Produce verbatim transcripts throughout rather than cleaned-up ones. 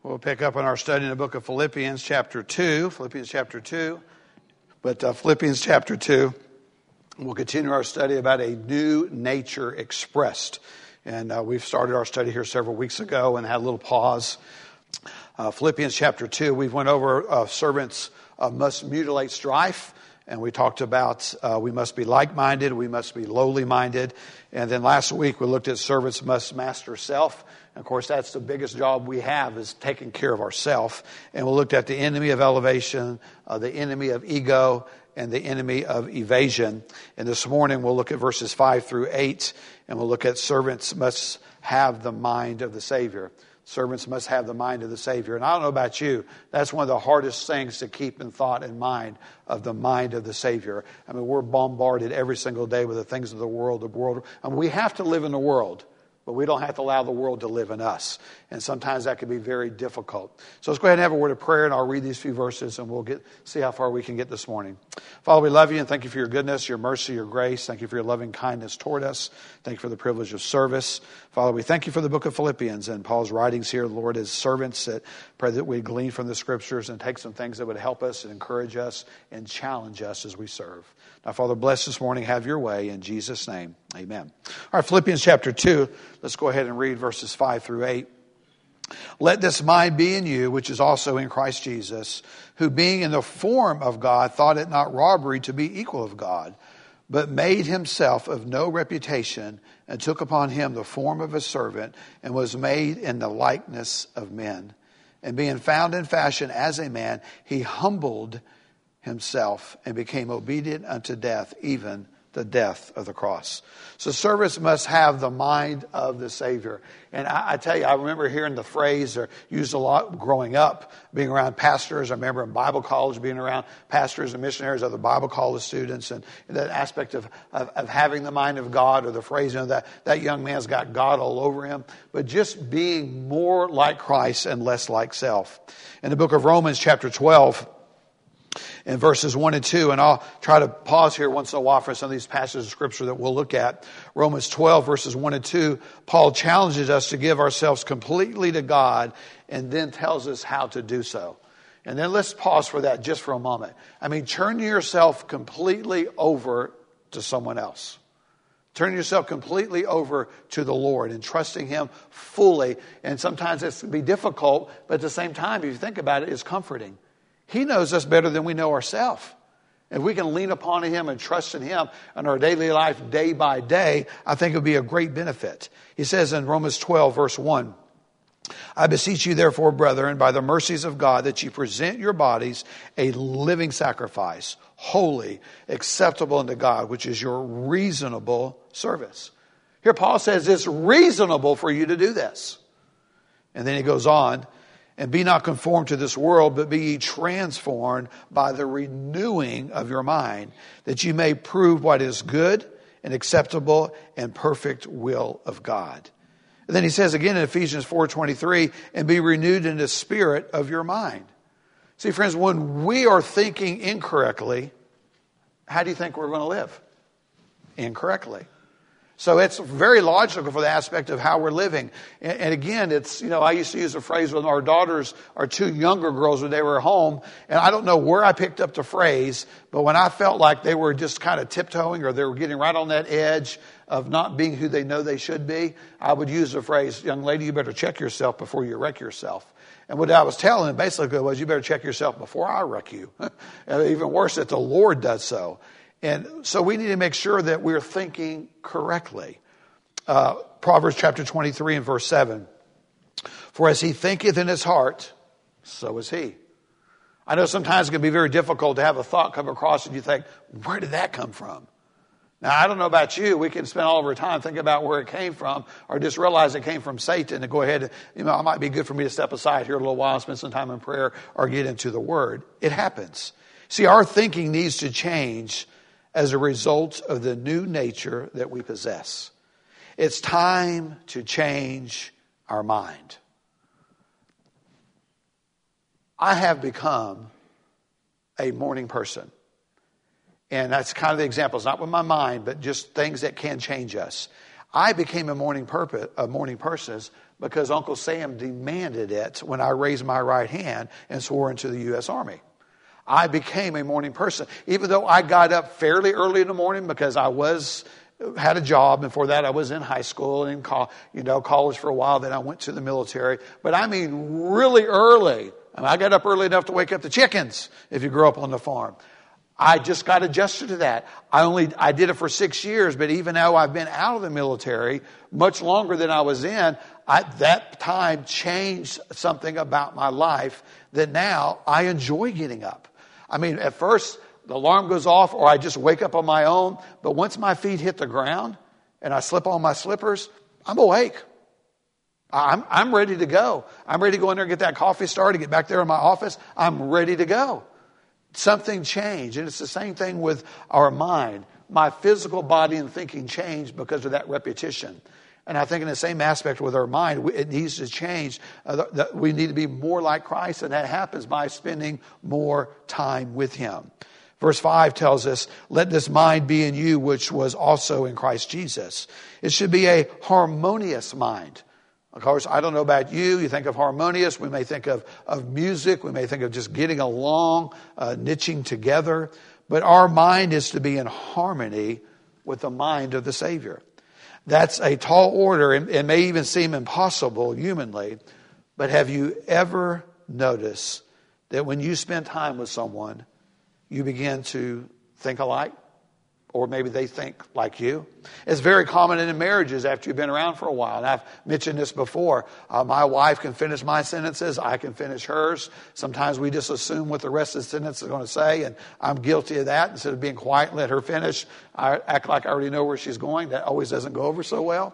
We'll pick up on our study in the book of Philippians chapter two. Philippians chapter two. But uh, Philippians chapter two, we'll continue our study about a new nature expressed. And uh, we've started our study here several weeks ago and had a little pause. Uh, Philippians chapter two, we've went over uh, servants uh, must mutilate strife. And we talked about uh, we must be like-minded, we must be lowly-minded. And then last week we looked at servants must master self. And of course, that's the biggest job we have, is taking care of ourselves. And we looked at the enemy of elevation, uh, the enemy of ego, and the enemy of evasion. And this morning we'll look at verses five through eight, and we'll look at servants must have the mind of the Savior. Servants must have the mind of the Savior. And I don't know about you, that's one of the hardest things to keep in thought and mind, of the mind of the Savior. I mean, we're bombarded every single day with the things of the world. The world. I mean, we have to live in the world, but we don't have to allow the world to live in us. And sometimes that can be very difficult. So let's go ahead and have a word of prayer, and I'll read these few verses, and we'll get see how far we can get this morning. Father, we love you, and thank you for your goodness, your mercy, your grace. Thank you for your loving kindness toward us. Thank you for the privilege of service. Father, we thank you for the book of Philippians and Paul's writings here, Lord, as servants, that pray that we glean from the scriptures and take some things that would help us and encourage us and challenge us as we serve. Now, Father, bless this morning. Have your way. In Jesus' name, amen. All right, Philippians chapter two. Let's go ahead and read verses five through eight. Let this mind be in you, which is also in Christ Jesus, who being in the form of God, thought it not robbery to be equal of God, but made himself of no reputation, and took upon him the form of a servant, and was made in the likeness of men. And being found in fashion as a man, he humbled himself and became obedient unto death, even the death of the cross. So servants must have the mind of the Savior. And I, I tell you, I remember hearing the phrase, or used a lot growing up, being around pastors. I remember in Bible college being around pastors and missionaries, other Bible college students, and that aspect of, of, of having the mind of God, or the phrase, you know, that that young man's got God all over him. But just being more like Christ and less like self. In the book of Romans chapter twelve, in verses one and two, and I'll try to pause here once in a while for some of these passages of scripture that we'll look at. Romans twelve, verses one and two, Paul challenges us to give ourselves completely to God, and then tells us how to do so. And then let's pause for that just for a moment. I mean, turn yourself completely over to someone else. Turn yourself completely over to the Lord and trusting him fully. And sometimes it's going to be difficult, but at the same time, if you think about it, it's comforting. He knows us better than we know ourselves. If we can lean upon him and trust in him in our daily life day by day, I think it would be a great benefit. He says in Romans twelve, verse one, I beseech you therefore, brethren, by the mercies of God, that you present your bodies a living sacrifice, holy, acceptable unto God, which is your reasonable service. Here Paul says it's reasonable for you to do this. And then he goes on, and be not conformed to this world, but be ye transformed by the renewing of your mind, that you may prove what is good and acceptable and perfect will of God. And then he says again in Ephesians four twenty-three, and be renewed in the spirit of your mind. See, friends, when we are thinking incorrectly, how do you think we're going to live? Incorrectly. So it's very logical for the aspect of how we're living. And, and again, it's, you know, I used to use a phrase with our daughters, our two younger girls, when they were home. And I don't know where I picked up the phrase, but when I felt like they were just kind of tiptoeing, or they were getting right on that edge of not being who they know they should be, I would use the phrase, young lady, you better check yourself before you wreck yourself. And what I was telling them basically was, you better check yourself before I wreck you. And even worse, that the Lord does so. And so we need to make sure that we're thinking correctly. Uh, Proverbs chapter twenty-three and verse seven. For as he thinketh in his heart, so is he. I know sometimes it can be very difficult to have a thought come across and you think, where did that come from? Now, I don't know about you. We can spend all of our time thinking about where it came from, or just realize it came from Satan and go ahead and, you know, it might be good for me to step aside here a little while and spend some time in prayer or get into the Word. It happens. See, our thinking needs to change as a result of the new nature that we possess. It's time to change our mind. I have become a morning person. And that's kind of the example. It's not with my mind, but just things that can change us. I became a morning, purpose, a morning person because Uncle Sam demanded it when I raised my right hand and swore into the U S Army. I became a morning person. Even though I got up fairly early in the morning because I was had a job. Before that, I was in high school and in co- you know, college for a while. Then I went to the military. But I mean really early. I mean, I got up early enough to wake up the chickens if you grew up on the farm. I just got adjusted to that. I only I did it for six years, but even though I've been out of the military much longer than I was in, I, that time changed something about my life that now I enjoy getting up. I mean, at first the alarm goes off or I just wake up on my own, but once my feet hit the ground and I slip on my slippers, I'm awake. I'm, I'm ready to go. I'm ready to go in there and get that coffee started, get back there in my office. I'm ready to go. Something changed. And it's the same thing with our mind. My physical body and thinking changed because of that repetition. And I think in the same aspect with our mind, it needs to change. Uh, that we need to be more like Christ, and that happens by spending more time with Him. Verse five tells us, let this mind be in you, which was also in Christ Jesus. It should be a harmonious mind. Of course, I don't know about you. You think of harmonious. We may think of, of music. We may think of just getting along, uh, niching together. But our mind is to be in harmony with the mind of the Savior. That's a tall order. And it may even seem impossible humanly. But have you ever noticed that when you spend time with someone, you begin to think alike? Or maybe they think like you. It's very common in marriages after you've been around for a while. And I've mentioned this before. Uh, my wife can finish my sentences. I can finish hers. Sometimes we just assume what the rest of the sentence is going to say. And I'm guilty of that. Instead of being quiet and let her finish, I act like I already know where she's going. That always doesn't go over so well.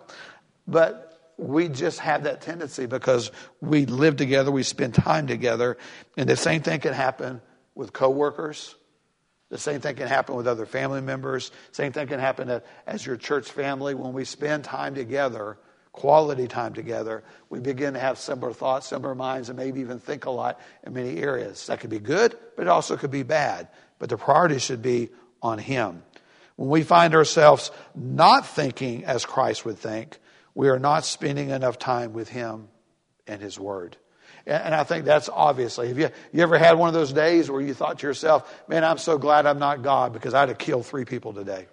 But we just have that tendency because we live together. We spend time together. And the same thing can happen with coworkers. The same thing can happen with other family members. Same thing can happen as your church family. When we spend time together, quality time together, we begin to have similar thoughts, similar minds, and maybe even think a lot in many areas. That could be good, but it also could be bad. But the priority should be on Him. When we find ourselves not thinking as Christ would think, we are not spending enough time with Him and His Word. And I think that's obviously. Have you, you ever had one of those days where you thought to yourself, man, I'm so glad I'm not God because I'd have killed three people today?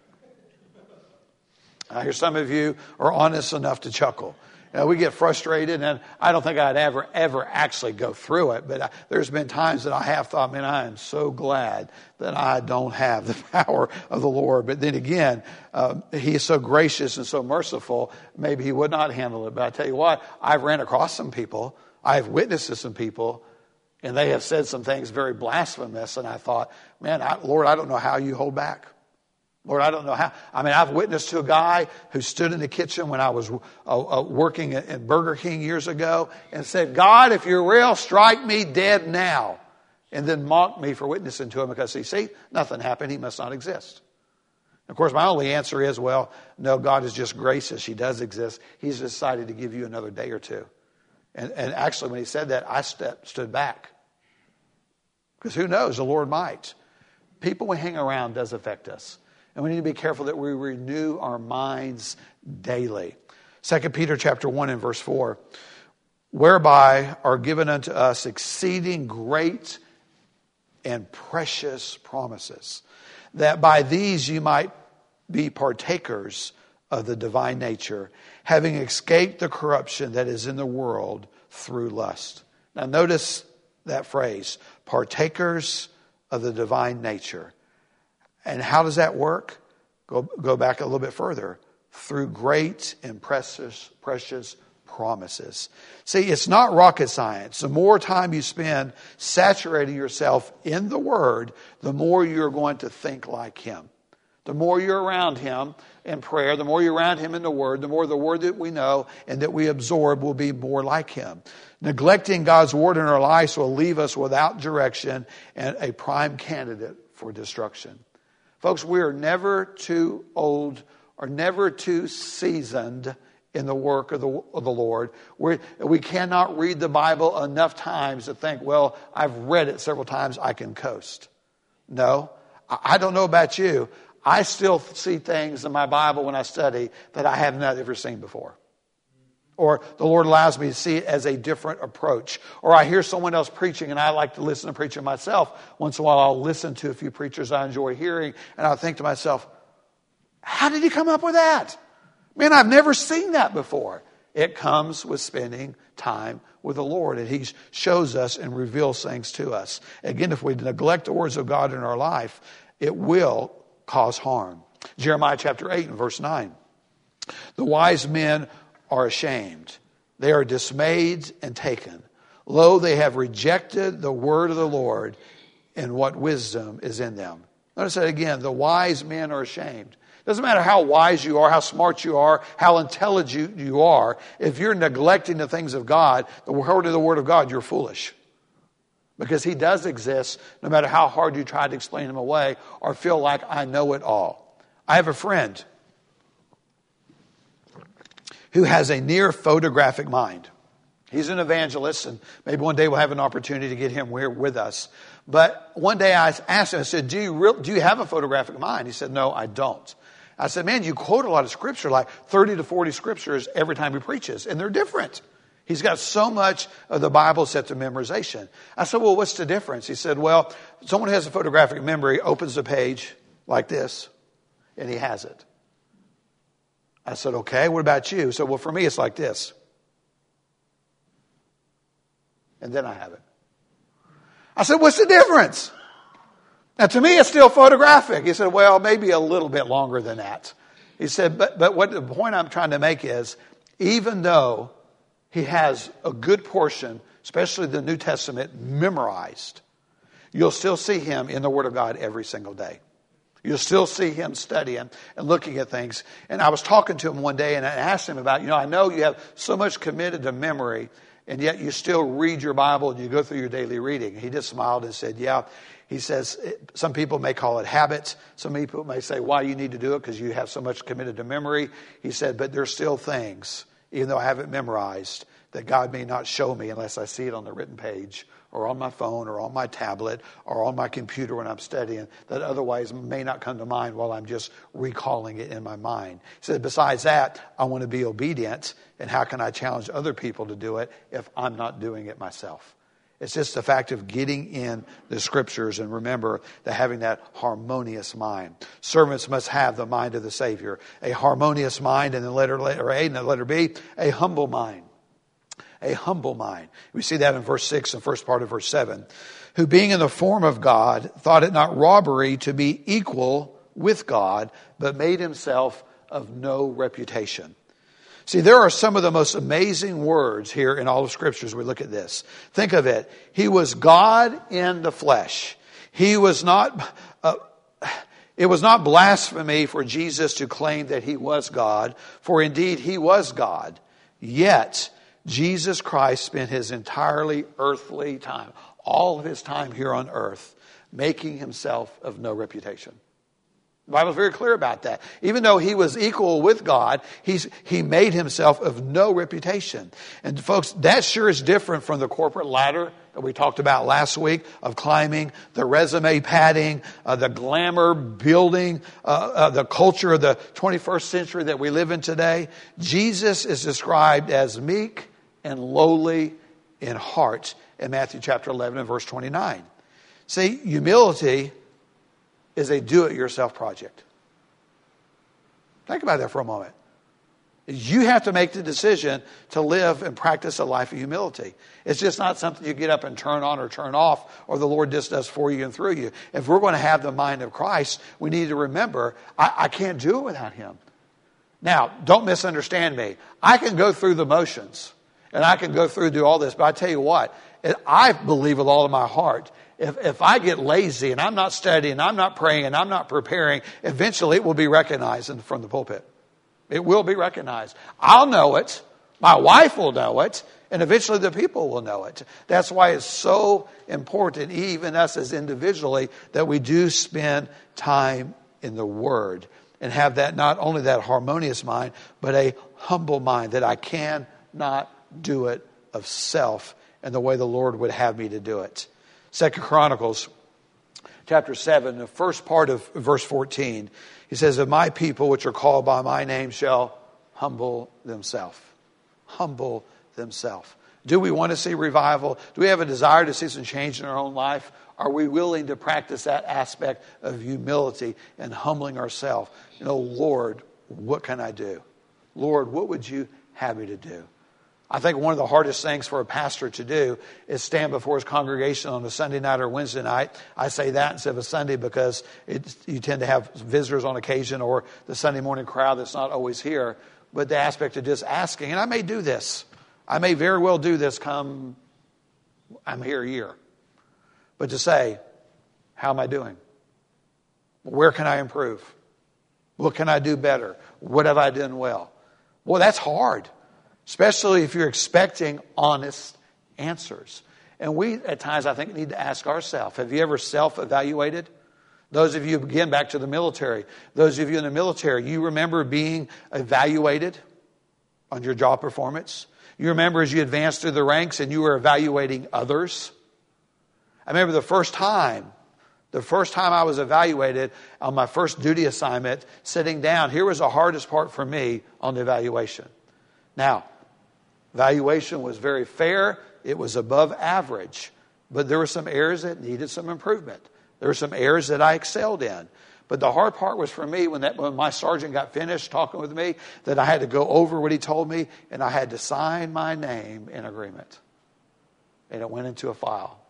I hear some of you are honest enough to chuckle. You know, we get frustrated, and I don't think I'd ever, ever actually go through it. But I, there's been times that I have thought, man, I am so glad that I don't have the power of the Lord. But then again, um, He is so gracious and so merciful, maybe He would not handle it. But I tell you what, I've ran across some people. I have witnessed to some people, and they have said some things very blasphemous, and I thought, man, I, Lord, I don't know how you hold back. Lord, I don't know how. I mean, I've witnessed to a guy who stood in the kitchen when I was uh, uh, working at, at Burger King years ago and said, God, if you're real, strike me dead now. And then mocked me for witnessing to him because, you see, nothing happened. He must not exist. Of course, my only answer is, well, no, God is just gracious. He does exist. He's decided to give you another day or two. And, and actually, when he said that, I stepped, stood back. Because who knows? The Lord might. People we hang around does affect us. And we need to be careful that we renew our minds daily. Second Peter chapter one and verse four. Whereby are given unto us exceeding great and precious promises, that by these you might be partakers of the divine nature, having escaped the corruption that is in the world through lust. Now notice that phrase, partakers of the divine nature. And how does that work? Go, go back a little bit further. Through great and precious, precious promises. See, it's not rocket science. The more time you spend saturating yourself in the Word, the more you're going to think like Him. The more you're around Him in prayer, the more you're around Him in the Word, the more the Word that we know and that we absorb will be more like Him. Neglecting God's Word in our lives will leave us without direction and a prime candidate for destruction. Folks, we are never too old or never too seasoned in the work of the, of the Lord. We're, we cannot read the Bible enough times to think, well, I've read it several times, I can coast. No, I, I don't know about you. I still see things in my Bible when I study that I have not ever seen before. Or the Lord allows me to see it as a different approach. Or I hear someone else preaching and I like to listen to preaching myself. Once in a while I'll listen to a few preachers I enjoy hearing and I'll think to myself, how did he come up with that? Man, I've never seen that before. It comes with spending time with the Lord, and he shows us and reveals things to us. Again, if we neglect the words of God in our life, it will cause harm. Jeremiah chapter eight and verse nine. The wise men are ashamed. They are dismayed and taken. Lo, they have rejected the word of the Lord, and what wisdom is in them. Notice that again. The wise men are ashamed. Doesn't matter how wise you are, how smart you are, how intelligent you are. If you're neglecting the things of God, the word of the word of God, you're foolish. Because he does exist, no matter how hard you try to explain him away or feel like I know it all. I have a friend who has a near photographic mind. He's an evangelist, and maybe one day we'll have an opportunity to get him with us. But one day I asked him, I said, do you, re- do you have a photographic mind? He said, no, I don't. I said, man, you quote a lot of scripture, like thirty to forty scriptures every time he preaches, and they're different. He's got so much of the Bible set to memorization. I said, well, what's the difference? He said, well, someone who has a photographic memory opens a page like this, and he has it. I said, okay, what about you? He said, well, for me, it's like this. And then I have it. I said, what's the difference? Now, to me, it's still photographic. He said, well, maybe a little bit longer than that. He said, but, but what the point I'm trying to make is, even though he has a good portion, especially the New Testament, memorized, you'll still see him in the Word of God every single day. You'll still see him studying and looking at things. And I was talking to him one day and I asked him about, you know, I know you have so much committed to memory, and yet you still read your Bible and you go through your daily reading. He just smiled and said, yeah. He says, some people may call it habits. Some people may say, why you need to do it? Because you have so much committed to memory. He said, but there's still things, even though I haven't memorized, that God may not show me unless I see it on the written page or on my phone or on my tablet or on my computer when I'm studying, that otherwise may not come to mind while I'm just recalling it in my mind. He said, besides that, I want to be obedient, and how can I challenge other people to do it if I'm not doing it myself? It's just the fact of getting in the scriptures, and remember that having that harmonious mind. Servants must have the mind of the Savior. A harmonious mind, and then letter, letter A and the letter B, a humble mind. A humble mind. We see that in verse six and first part of verse seven. Who being in the form of God, thought it not robbery to be equal with God, but made himself of no reputation. See, there are some of the most amazing words here in all of Scripture as we look at this. Think of it. He was God in the flesh. He was not, uh, it was not blasphemy for Jesus to claim that he was God, for indeed he was God. Yet, Jesus Christ spent his entirely earthly time, all of his time here on earth, making himself of no reputation. The Bible is very clear about that. Even though he was equal with God, he's, he made himself of no reputation. And folks, that sure is different from the corporate ladder that we talked about last week of climbing, the resume padding, uh, the glamour building, uh, uh, the culture of the twenty-first century that we live in today. Jesus is described as meek and lowly in heart in Matthew chapter eleven and verse twenty-nine. See, humility is a do-it-yourself project. Think about that for a moment. You have to make the decision to live and practice a life of humility. It's just not something you get up and turn on or turn off, or the Lord just does for you and through you. If we're going to have the mind of Christ, we need to remember, I, I can't do it without him. Now, don't misunderstand me. I can go through the motions, and I can go through do all this, but I tell you what, I believe with all of my heart, If, if I get lazy and I'm not studying, I'm not praying, and I'm not preparing, eventually it will be recognized in, from the pulpit. It will be recognized. I'll know it. My wife will know it. And eventually the people will know it. That's why it's so important, even us as individually, that we do spend time in the Word and have that, not only that harmonious mind, but a humble mind, that I cannot do it of self and the way the Lord would have me to do it. Second Chronicles chapter seven, the first part of verse fourteen. He says, "If my people, which are called by my name, shall humble themselves." Humble themselves. Do we want to see revival? Do we have a desire to see some change in our own life? Are we willing to practice that aspect of humility and humbling ourselves? You know, Lord, what can I do? Lord, what would you have me to do? I think one of the hardest things for a pastor to do is stand before his congregation on a Sunday night or Wednesday night. I say that instead of a Sunday because it, you tend to have visitors on occasion or the Sunday morning crowd that's not always here. But the aspect of just asking, and I may do this. I may very well do this come I'm here a year. But to say, how am I doing? Where can I improve? What can I do better? What have I done well? Well, that's hard, especially if you're expecting honest answers. And we, at times, I think, need to ask ourselves, have you ever self-evaluated? Those of you, again, back to the military. Those of you in the military, you remember being evaluated on your job performance? You remember as you advanced through the ranks and you were evaluating others? I remember the first time, the first time I was evaluated on my first duty assignment, sitting down, here was the hardest part for me on the evaluation. Now, evaluation was very fair. It was above average. But there were some areas that needed some improvement. There were some areas that I excelled in. But the hard part was for me when that when my sergeant got finished talking with me, that I had to go over what he told me, and I had to sign my name in agreement. And it went into a file.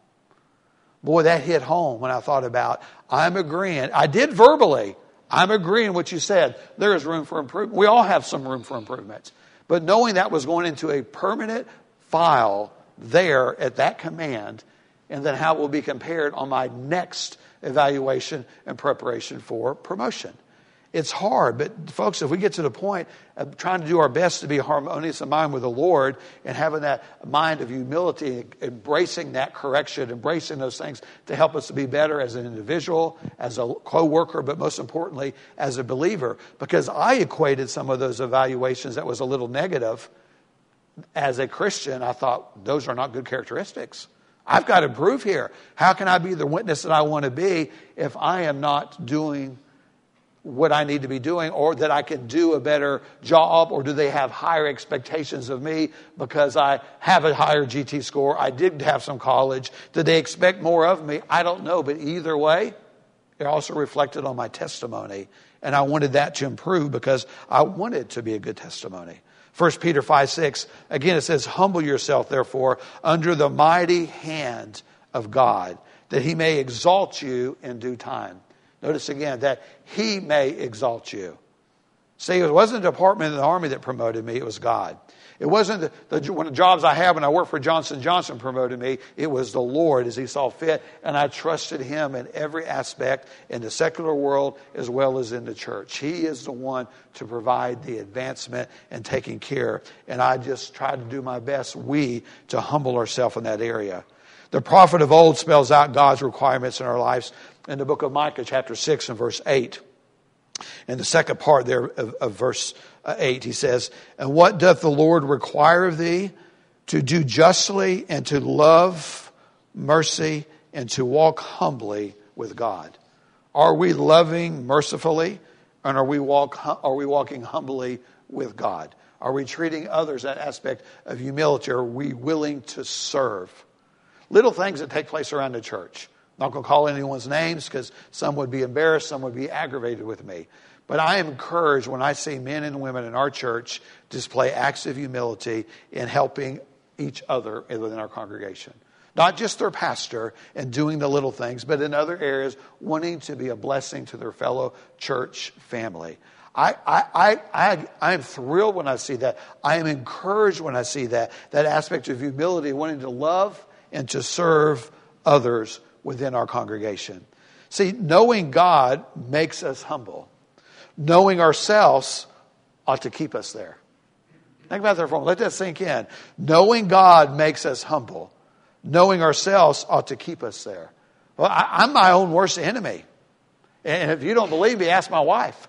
Boy, that hit home when I thought about, I'm agreeing. I did verbally. I'm agreeing what you said. There is room for improvement. We all have some room for improvement. But knowing that was going into a permanent file there at that command, and then how it will be compared on my next evaluation and preparation for promotion. It's hard, but folks, if we get to the point of trying to do our best to be harmonious in mind with the Lord and having that mind of humility, embracing that correction, embracing those things to help us to be better as an individual, as a co-worker, but most importantly, as a believer. Because I equated some of those evaluations that was a little negative. As a Christian, I thought, those are not good characteristics. I've got to improve here. How can I be the witness that I want to be if I am not doing what I need to be doing, or that I can do a better job, or do they have higher expectations of me because I have a higher G T score? I did have some college. Did they expect more of me? I don't know. But either way, it also reflected on my testimony. And I wanted that to improve because I wanted to be a good testimony. First Peter five six, again it says, humble yourself, therefore, under the mighty hand of God, that he may exalt you in due time. Notice again, that he may exalt you. See, it wasn't the department of the Army that promoted me, it was God. It wasn't the, the, one of the jobs I had when I worked for Johnson and Johnson promoted me. It was the Lord as he saw fit. And I trusted him in every aspect in the secular world as well as in the church. He is the one to provide the advancement and taking care. And I just tried to do my best, we, to humble ourselves in that area. The prophet of old spells out God's requirements in our lives in the book of Micah, chapter six and verse eight. In the second part there of, of verse eight, he says, and what doth the Lord require of thee? To do justly and to love mercy and to walk humbly with God. Are we loving mercifully, and are we walk are we walking humbly with God? Are we treating others that aspect of humility? Are we willing to serve? Little things that take place around the church. I'm not going to call anyone's names because some would be embarrassed, some would be aggravated with me. But I am encouraged when I see men and women in our church display acts of humility in helping each other within our congregation. Not just their pastor and doing the little things, but in other areas wanting to be a blessing to their fellow church family. I, I, I, I, I am thrilled when I see that. I am encouraged when I see that. That aspect of humility, wanting to love and to serve others within our congregation. See, knowing God makes us humble. Knowing ourselves ought to keep us there. Think about that for a moment. Let that sink in. Knowing God makes us humble. Knowing ourselves ought to keep us there. Well, I, I'm my own worst enemy. And if you don't believe me, ask my wife.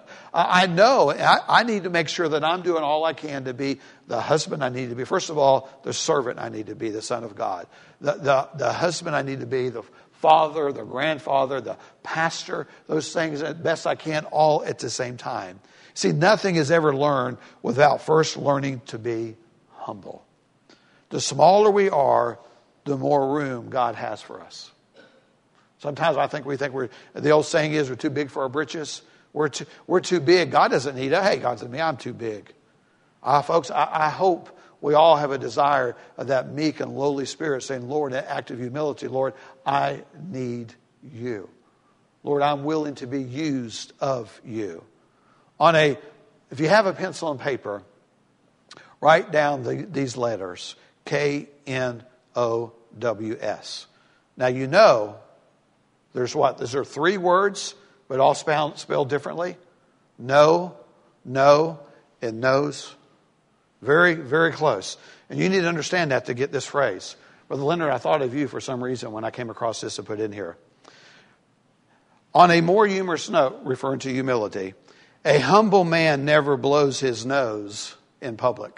I know I, I need to make sure that I'm doing all I can to be the husband I need to be. First of all, the servant I need to be, the Son of God. The, the, the husband I need to be, the father, the grandfather, the pastor, those things as best I can, all at the same time. See, nothing is ever learned without first learning to be humble. The smaller we are, the more room God has for us. Sometimes I think we think we're, the old saying is, we're too big for our britches. We're too, we're too big. God doesn't need us. Hey, God said, me, I'm too big. Uh, folks, I, I hope we all have a desire of that meek and lowly spirit saying, Lord, in act of humility, Lord, I need you. Lord, I'm willing to be used of you. On a, if you have a pencil and paper, write down the, these letters, K N O W S. Now you know there's what? These are three words, but all spelled, spelled differently. No, no, and knows. Very, very close. And you need to understand that to get this phrase. Brother Leonard, I thought of you for some reason when I came across this and put in here. On a more humorous note, referring to humility, a humble man never blows his nose in public.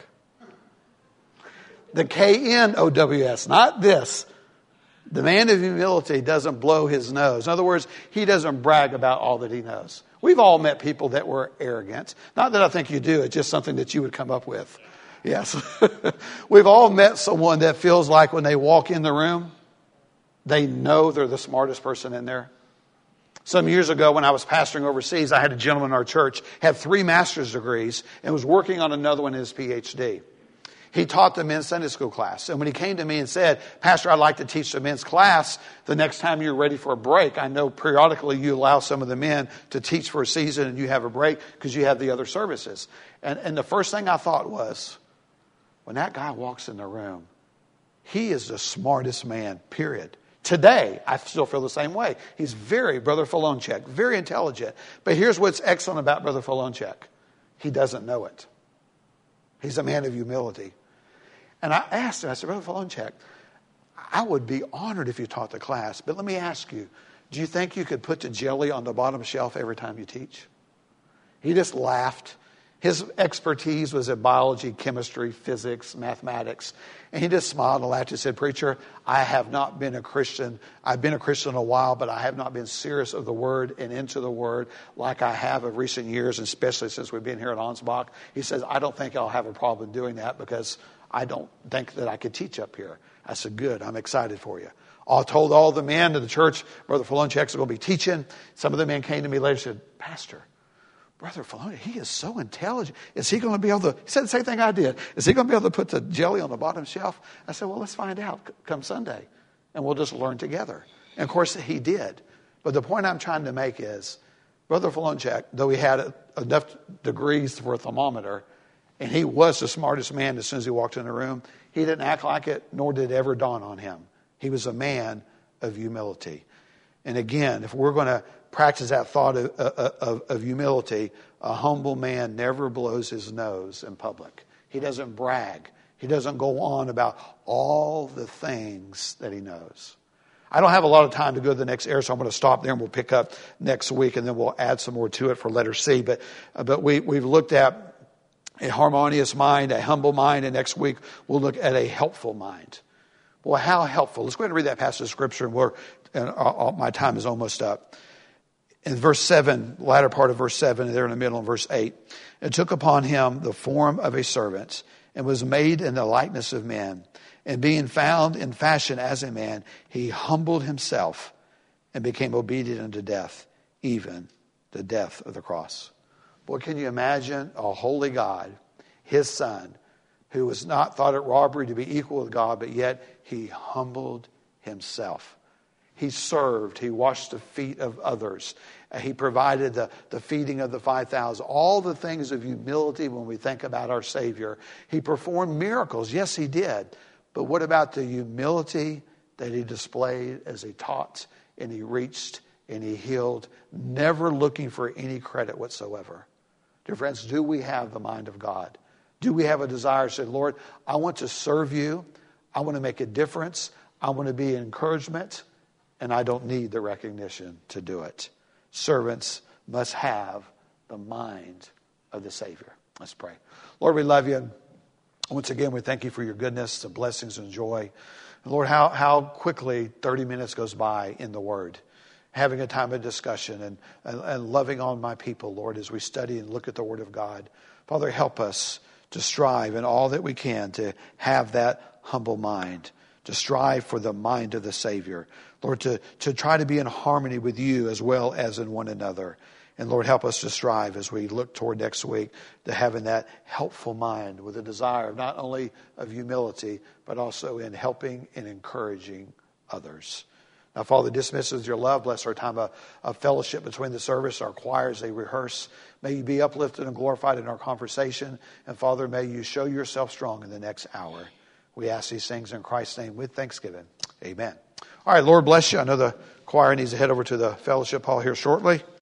The K N O W S, not this. The man of humility doesn't blow his nose. In other words, he doesn't brag about all that he knows. We've all met people that were arrogant. Not that I think you do. It's just something that you would come up with. Yes. We've all met someone that feels like when they walk in the room, they know they're the smartest person in there. Some years ago when I was pastoring overseas, I had a gentleman in our church, had three master's degrees, and was working on another one in his P H D. He taught the men's Sunday school class. And when he came to me and said, Pastor, I'd like to teach the men's class the next time you're ready for a break. I know periodically you allow some of the men to teach for a season and you have a break because you have the other services. And, and the first thing I thought was, when that guy walks in the room, he is the smartest man, period. Today, I still feel the same way. He's very, Brother Falonchek, very intelligent. But here's what's excellent about Brother Falonchek. He doesn't know it. He's a man of humility. And I asked him, I said, Brother Falonchek, I would be honored if you taught the class, but let me ask you, do you think you could put the jelly on the bottom shelf every time you teach? He just laughed. His expertise was in biology, chemistry, physics, mathematics. And he just smiled and laughed and said, Preacher, I have not been a Christian. I've been a Christian a while, but I have not been serious of the Word and into the Word like I have of recent years, and especially since we've been here at Ansbach. He says, I don't think I'll have a problem doing that because I don't think that I could teach up here. I said, good, I'm excited for you. I told all the men in the church, Brother Falonchek is going to be teaching. Some of the men came to me later and said, Pastor, Brother Falonchek, he is so intelligent. Is he going to be able to, he said the same thing I did. Is he going to be able to put the jelly on the bottom shelf? I said, well, let's find out come Sunday. And we'll just learn together. And of course, he did. But the point I'm trying to make is, Brother Falonchek, though he had enough degrees for a thermometer, and he was the smartest man as soon as he walked in the room, he didn't act like it, nor did it ever dawn on him. He was a man of humility. And again, if we're going to practice that thought of, of, of humility, a humble man never blows his nose in public. He doesn't brag. He doesn't go on about all the things that he knows. I don't have a lot of time to go to the next area, so I'm going to stop there and we'll pick up next week, and then we'll add some more to it for letter C. But, but we, we've looked at a harmonious mind, a humble mind, and next week we'll look at a helpful mind. Well, how helpful? Let's go ahead and read that passage of Scripture, and, we're, and all, my time is almost up. In verse seven, latter part of verse seven, there in the middle of verse eight, it took upon him the form of a servant, and was made in the likeness of men. And being found in fashion as a man, he humbled himself and became obedient unto death, even the death of the cross. Boy, can you imagine a holy God, his son, who was not thought it robbery to be equal with God, but yet he humbled himself. He served. He washed the feet of others. He provided the, the feeding of the five thousand. All the things of humility when we think about our Savior. He performed miracles. Yes, he did. But what about the humility that he displayed as he taught and he reached and he healed, never looking for any credit whatsoever? Dear friends, do we have the mind of God? Do we have a desire to say, Lord, I want to serve you. I want to make a difference. I want to be an encouragement. And I don't need the recognition to do it. Servants must have the mind of the Savior. Let's pray. Lord, we love you. Once again, we thank you for your goodness, the blessings and joy Lord, how, how quickly thirty minutes goes by in the Word. Having a time of discussion and, and, and loving on my people, Lord, as we study and look at the Word of God. Father, help us to strive in all that we can to have that humble mind, to strive for the mind of the Savior. Lord, to, to try to be in harmony with you as well as in one another. And Lord, help us to strive as we look toward next week to having that helpful mind with a desire not only of humility, but also in helping and encouraging others. Now, Father, dismiss us with your love. Bless our time of, of fellowship between the service, our choirs, they rehearse. May you be uplifted and glorified in our conversation. And Father, may you show yourself strong in the next hour. We ask these things in Christ's name with thanksgiving. Amen. All right, Lord bless you. I know the choir needs to head over to the fellowship hall here shortly.